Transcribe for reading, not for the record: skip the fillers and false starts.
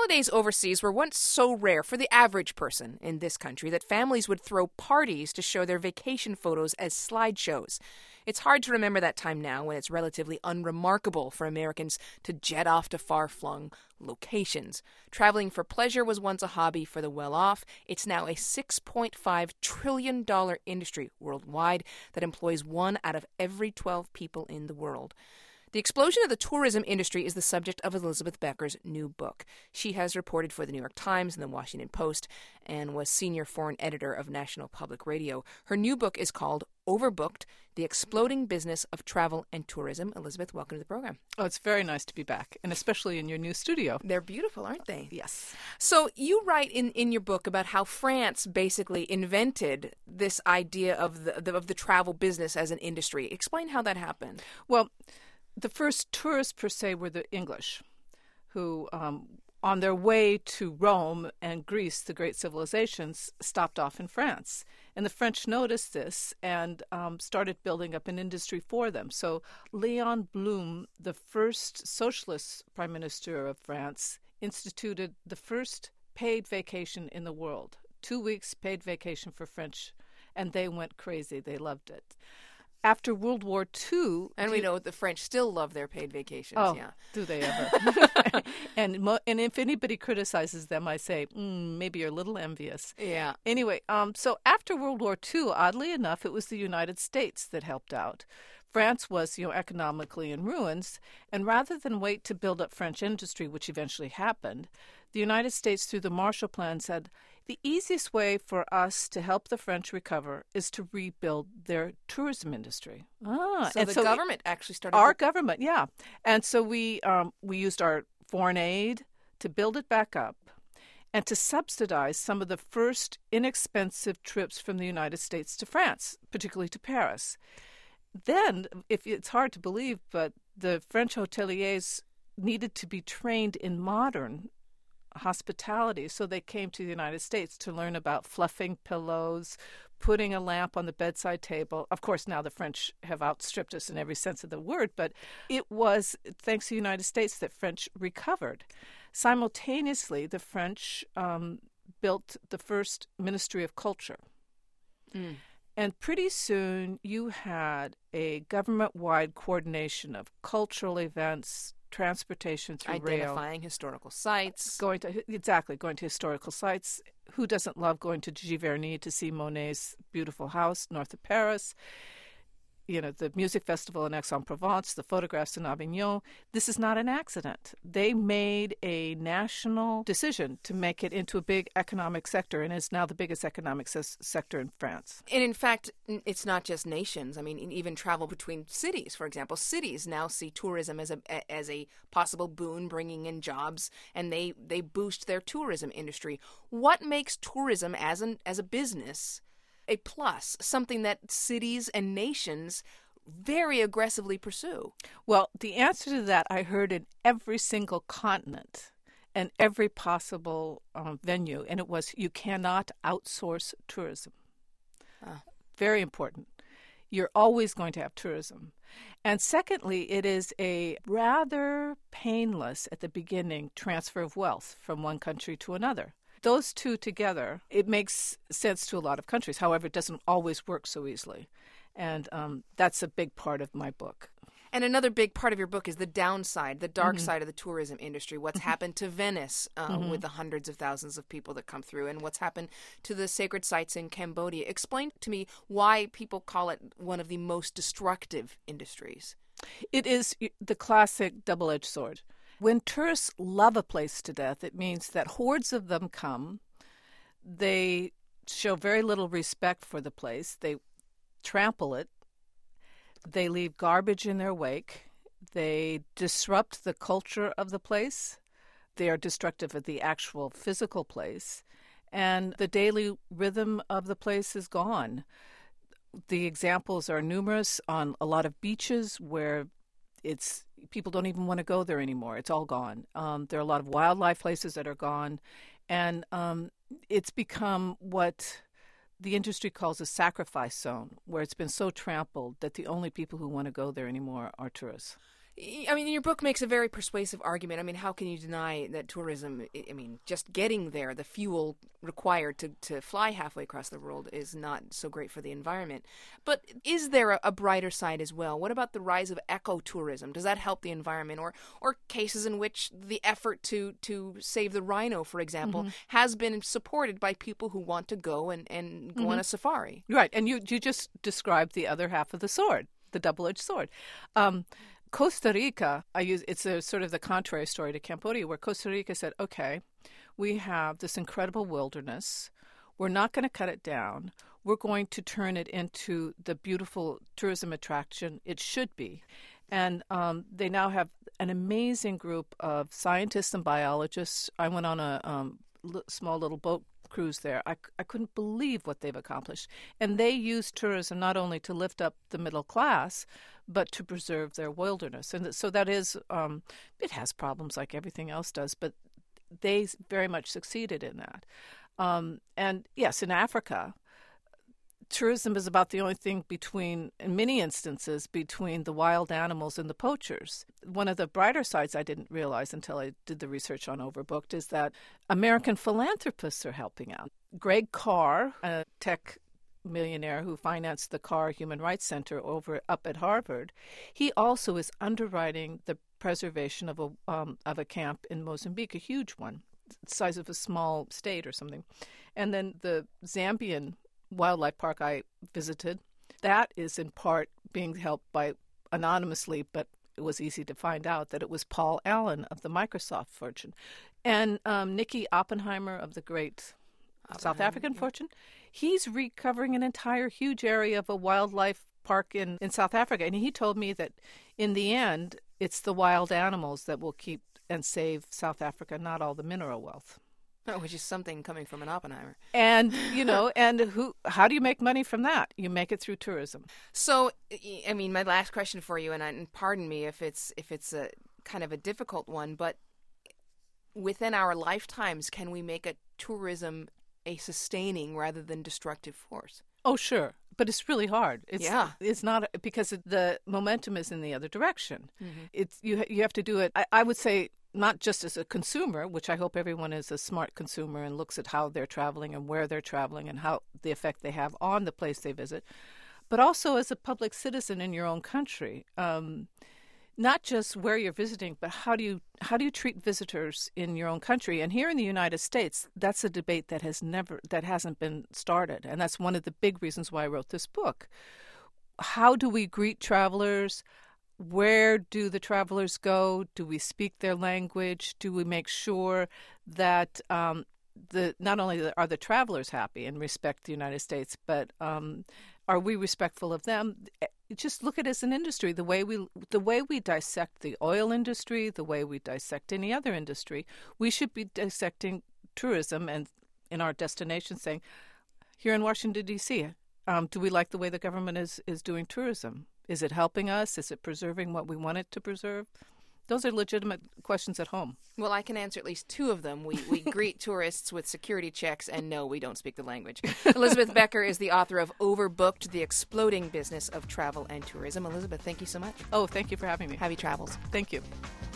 Holidays overseas were once so rare for the average person in this country that families would throw parties to show their vacation photos as slideshows. It's hard to remember that time now when it's relatively unremarkable for Americans to jet off to far-flung locations. Traveling for pleasure was once a hobby for the well-off. It's now a $6.5 trillion industry worldwide that employs 1 out of every 12 people in the world. The explosion of the tourism industry is the subject of Elizabeth Becker's new book. She has reported for the New York Times and the Washington Post and was senior foreign editor of National Public Radio. Her new book is called Overbooked, The Exploding Business of Travel and Tourism. Elizabeth, welcome to the program. Oh, it's very nice to be back, and especially in your new studio. They're beautiful, aren't they? Yes. So you write in your book about how France basically invented this idea of the travel business as an industry. Explain how that happened. Well, the first tourists, per se, were the English, who, on their way to Rome and Greece, the great civilizations, stopped off in France. And the French noticed this and started building up an industry for them. So Léon Blum, the first socialist prime minister of France, instituted the first paid vacation in the world. 2 weeks paid vacation for French, and they went crazy. They loved it. After World War II... And we know the French still love their paid vacations. Oh, yeah. Do they ever? And if anybody criticizes them, I say, maybe you're a little envious. Yeah. Anyway, so after World War II, oddly enough, it was the United States that helped out. France was, economically in ruins, and rather than wait to build up French industry, which eventually happened, the United States, through the Marshall Plan, said, the easiest way for us to help the French recover is to rebuild their tourism industry. So the government actually started... Our government, yeah. And so we used our foreign aid to build it back up and to subsidize some of the first inexpensive trips from the United States to France, particularly to Paris. Then, it's hard to believe, but the French hoteliers needed to be trained in modern hospitality, so they came to the United States to learn about fluffing pillows, putting a lamp on the bedside table. Of course, now the French have outstripped us in every sense of the word, but it was thanks to the United States that French recovered. Simultaneously, the French built the first Ministry of Culture. And pretty soon you had a government-wide coordination of cultural events, transportation through rail. Identifying historical sites. Going to historical sites. Who doesn't love going to Giverny to see Monet's beautiful house north of Paris? The music festival in Aix-en-Provence, the photographs in Avignon. This is not an accident. They made a national decision to make it into a big economic sector, and is now the biggest economic sector in France. And in fact, it's not just nations. I mean, even travel between cities, for example. Cities now see tourism as a possible boon, bringing in jobs, and they boost their tourism industry. What makes tourism as a business a plus, something that cities and nations very aggressively pursue? Well, the answer to that I heard in every single continent and every possible venue, and it was, you cannot outsource tourism. Very important. You're always going to have tourism. And secondly, it is a rather painless, at the beginning, transfer of wealth from one country to another. Those two together, it makes sense to a lot of countries. However, it doesn't always work so easily. And that's a big part of my book. And another big part of your book is the downside, the dark side of the tourism industry, what's happened to Venice with the hundreds of thousands of people that come through, and what's happened to the sacred sites in Cambodia. Explain to me why people call it one of the most destructive industries. It is the classic double-edged sword. When tourists love a place to death, it means that hordes of them come. They show very little respect for the place. They trample it. They leave garbage in their wake. They disrupt the culture of the place. They are destructive of the actual physical place. And the daily rhythm of the place is gone. The examples are numerous on a lot of beaches where people don't even want to go there anymore. It's all gone. There are a lot of wildlife places that are gone. And it's become what the industry calls a sacrifice zone, where it's been so trampled that the only people who want to go there anymore are tourists. I mean, your book makes a very persuasive argument. I mean, how can you deny that tourism, I mean, just getting there, the fuel required to fly halfway across the world is not so great for the environment. But is there a brighter side as well? What about the rise of ecotourism? Does that help the environment? Or cases in which the effort to save the rhino, for example, has been supported by people who want to go and go on a safari? Right, and you just described the other half of the sword, the double-edged sword. Costa Rica, it's a sort of the contrary story to Cambodia, where Costa Rica said, okay, we have this incredible wilderness. We're not going to cut it down. We're going to turn it into the beautiful tourism attraction it should be. And they now have an amazing group of scientists and biologists. I went on a small little boat cruise there. I couldn't believe what they've accomplished. And they use tourism not only to lift up the middle class, but to preserve their wilderness. And so that is, it has problems like everything else does, but they very much succeeded in that. And yes, in Africa, tourism is about the only thing in many instances, between the wild animals and the poachers. One of the brighter sides I didn't realize until I did the research on Overbooked is that American philanthropists are helping out. Greg Carr, a tech millionaire who financed the Carr Human Rights Center up at Harvard, he also is underwriting the preservation of a camp in Mozambique, a huge one, the size of a small state or something. And then the Zambian wildlife park I visited, that is in part being helped by anonymously, but it was easy to find out that it was Paul Allen of the Microsoft fortune, and Nicky Oppenheimer of the great South African fortune. He's recovering an entire huge area of a wildlife park in South Africa, and he told me that in the end, it's the wild animals that will keep and save South Africa, not all the mineral wealth. Oh, which is something coming from an Oppenheimer. And, how do you make money from that? You make it through tourism. So, I mean, my last question for you, and pardon me if it's a kind of a difficult one, but within our lifetimes, can we make tourism a sustaining rather than destructive force? Oh, sure. But it's really hard. It's not, because the momentum is in the other direction. It's you have to do it, I would say, not just as a consumer, which I hope everyone is a smart consumer and looks at how they're traveling and where they're traveling and how the effect they have on the place they visit, but also as a public citizen in your own country. Not just where you're visiting, but how do you treat visitors in your own country? And here in the United States, that's a debate that hasn't been started, and that's one of the big reasons why I wrote this book. How do we greet travelers? Where do the travelers go? Do we speak their language? Do we make sure that not only are the travelers happy and respect the United States, but are we respectful of them? Just look at it as an industry. The way we dissect the oil industry, the way we dissect any other industry, we should be dissecting tourism and in our destination, saying, here in Washington, D.C., do we like the way the government is doing tourism? Is it helping us? Is it preserving what we want it to preserve? Those are legitimate questions at home. Well, I can answer at least two of them. We greet tourists with security checks, and no, we don't speak the language. Elizabeth Becker is the author of Overbooked, The Exploding Business of Travel and Tourism. Elizabeth, thank you so much. Oh, thank you for having me. Happy travels. Thank you.